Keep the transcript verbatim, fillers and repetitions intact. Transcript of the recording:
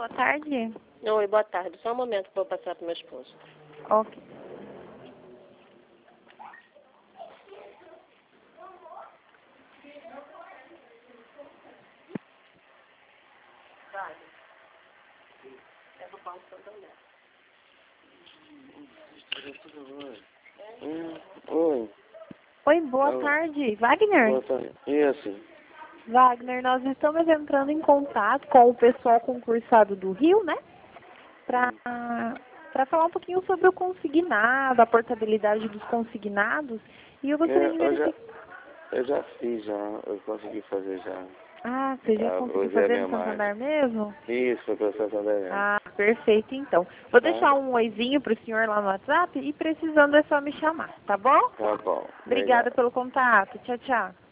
boa tarde. Oi, boa tarde. Só um momento que eu vou passar para o meu esposo. Ok. É do Banco Santander. Hum, oi. Oi, boa Alô. tarde. Wagner? Boa tarde. Isso. Wagner, nós estamos entrando em contato com o pessoal concursado do Rio, né? Para para falar um pouquinho sobre o consignado, a portabilidade dos consignados. E eu gostaria de É, eu, já, verificar. eu já fiz, já. Eu consegui fazer já. Ah, você já Ah, conseguiu usei a fazer minha no margem. Santander mesmo? Isso, foi pelo Santander mesmo. Ah, perfeito, então. Vou Tá? deixar um oizinho para o senhor lá no WhatsApp e precisando é só me chamar, tá bom? Tá bom. Obrigada Obrigado. pelo contato. Tchau, tchau.